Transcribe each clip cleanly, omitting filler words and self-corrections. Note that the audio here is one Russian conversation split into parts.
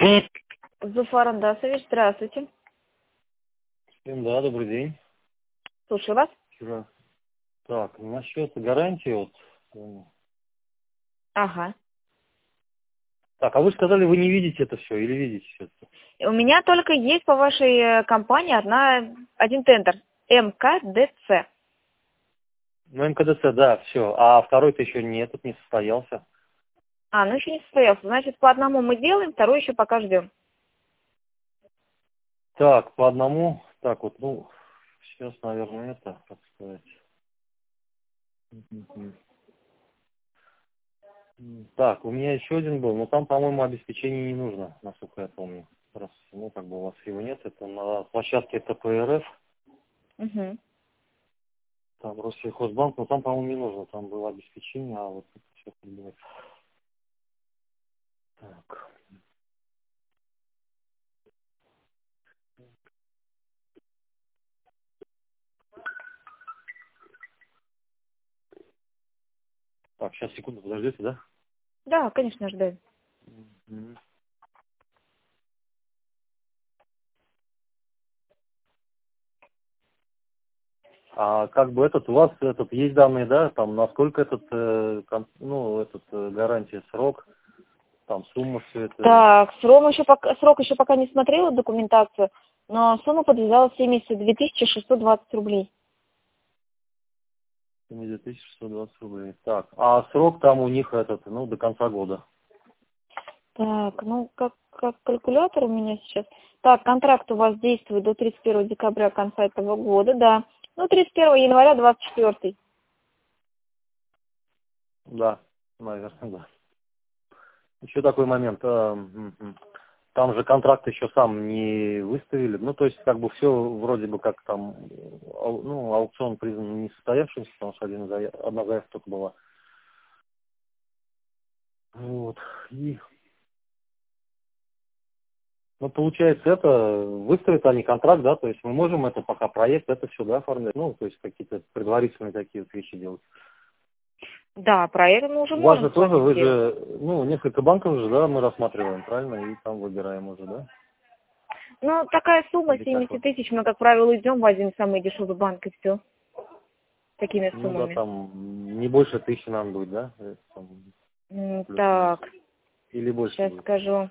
Зуфар Андасович, здравствуйте. Да, добрый день. Слушаю вас. Вчера. Так, насчет гарантии вот. Ага. Так, а вы сказали, вы не видите это все или видите все-таки? У меня только есть по вашей компании один тендер. МКДЦ. Ну, МКДЦ, да, все. А второй-то еще нет, тут не состоялся. Ну еще не состоялся. Значит, по одному мы делаем, второй еще пока ждем. Так, по одному. Так вот, ну, сейчас, наверное, это, как сказать. Так, у меня еще один был, но там, по-моему, обеспечение не нужно, насколько я помню. Раз, ну, как бы у вас его нет, это на площадке ТПРФ, Угу. там Россельхозбанк, но там, по-моему, не нужно, там было обеспечение, а вот все подбивается. Так. Так, сейчас, секунду, подождите, да? Да, конечно, ждем. Мгм. А как бы у вас есть данные, да, там, насколько гарантия, срок, там, сумма, все это, Так, срок еще пока не смотрела документацию, но сумма подвязалась 72 620 рублей. 2620 рублей. Так, а срок там у них до конца года. Так, ну как калькулятор у меня сейчас. Так, контракт у вас действует до 31 декабря конца этого года, да. Ну, 31 января 24. Да, наверное, да. Еще такой момент. Там же контракт еще сам не выставили. Ну, то есть, как бы все вроде бы как там, аукцион признан несостоявшимся, потому что одна заявка только была. Вот. И, ну, получается, это выставят они контракт, да, то есть мы можем это пока проект, это все, да, оформлять. Ну, то есть какие-то предварительные такие вот вещи делать. Да, проект мы уже У вас же можем с тоже, вами вы сделать. же, несколько банков же, да, мы рассматриваем, правильно? И там выбираем уже, да? Ну, такая сумма, Или как 70 вот? тысяч, мы, как правило, идем в один самый дешевый банк, и все. Такими Ну да, суммами. там не больше 1000 нам будет, да? Там плюс-минус. Так, Или больше сейчас будет. скажу.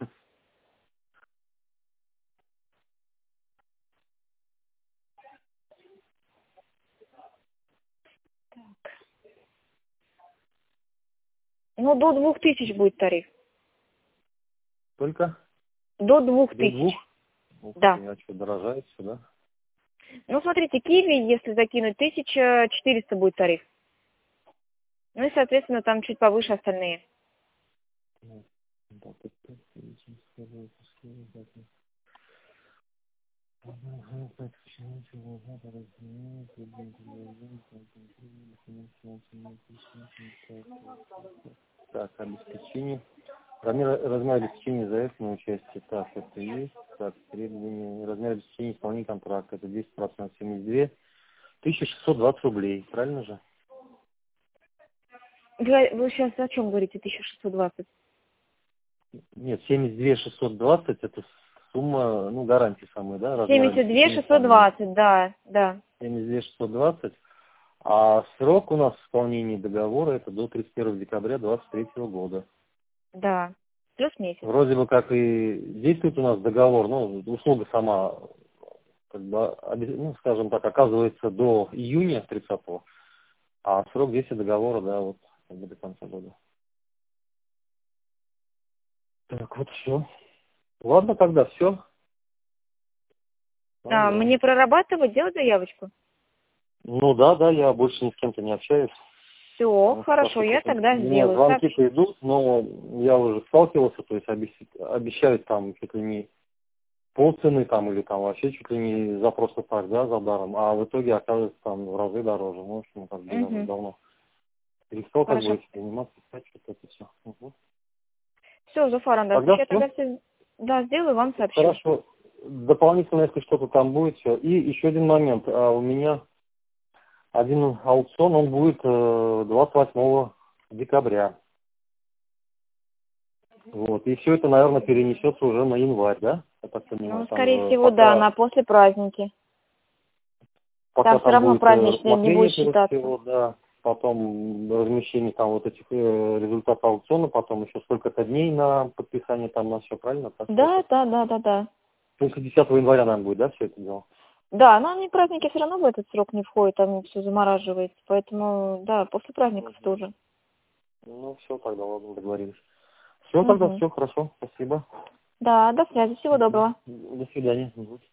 Ну, до 2000 будет тариф. Только? До двух До тысяч. 2? Ух Да. ты, а что, дорожает все, да? Ну, смотрите, Киви, если закинуть 1400 будет тариф. Ну и, соответственно, там чуть повыше остальные. Так, обеспечение. Размер обеспечения заявки на участие. Так, это есть. Так, требования. Размер обеспечения исполнения контракта. Это 10%, 72. 1620 рублей. Правильно же? Вы сейчас о чем говорите, 1620? Нет, 72 620 это сумма, гарантии самой, да, размер 72 обеспечения исполнения. 620, да, да. 72 620. А срок у нас исполнения договора это до 31 декабря 2023 года. Да. Плюс месяц. Вроде бы как и действует у нас договор, услуга сама, как бы, скажем так, оказывается до июня 30-го, а срок действия договора, да, вот, как бы до конца года. Так, вот все. Ладно, тогда все. Мне прорабатывать, делать заявочку? Ну да, я больше ни с кем-то не общаюсь. Все, Потому что хорошо, поскольку я у тогда меня сделаю. звонки-то идут, но я уже сталкивался, то есть обещают там чуть ли не полцены там или там вообще чуть ли не за просто так, да, за даром, а в итоге оказывается там в разы дороже. Ну, в общем, как бы я уже Угу. давно перестал как бы Хорошо. этим заниматься, искать что-то это все. Угу. Все, Зуфар Андасович, Тогда я все. тогда все, да, сделаю, вам сообщу. Хорошо. Дополнительно, если что-то там будет, все. И еще один момент. У меня один аукцион, он будет 28 декабря. Вот. И все это, наверное, перенесется уже на январь, да? Я так понимаю. Ну, Там скорее же всего, да, на после праздники. пока Там все там равно будет праздничный не рассмотрение будет этого считаться. всего, да. Потом размещение там вот этих результатов аукциона, потом еще сколько-то дней на подписание там на все, правильно? Так что Да, это да, да, да, да. после 10 января, наверное, будет, да, все это дело? Да, но они праздники все равно в этот срок не входят, там все замораживается. Поэтому, да, после праздников Мгм. тоже. Ну, все, тогда ладно, договорились. Все, тогда Угу. все, хорошо, спасибо. Да, до связи, всего Мгм. доброго. До свидания. Мгм.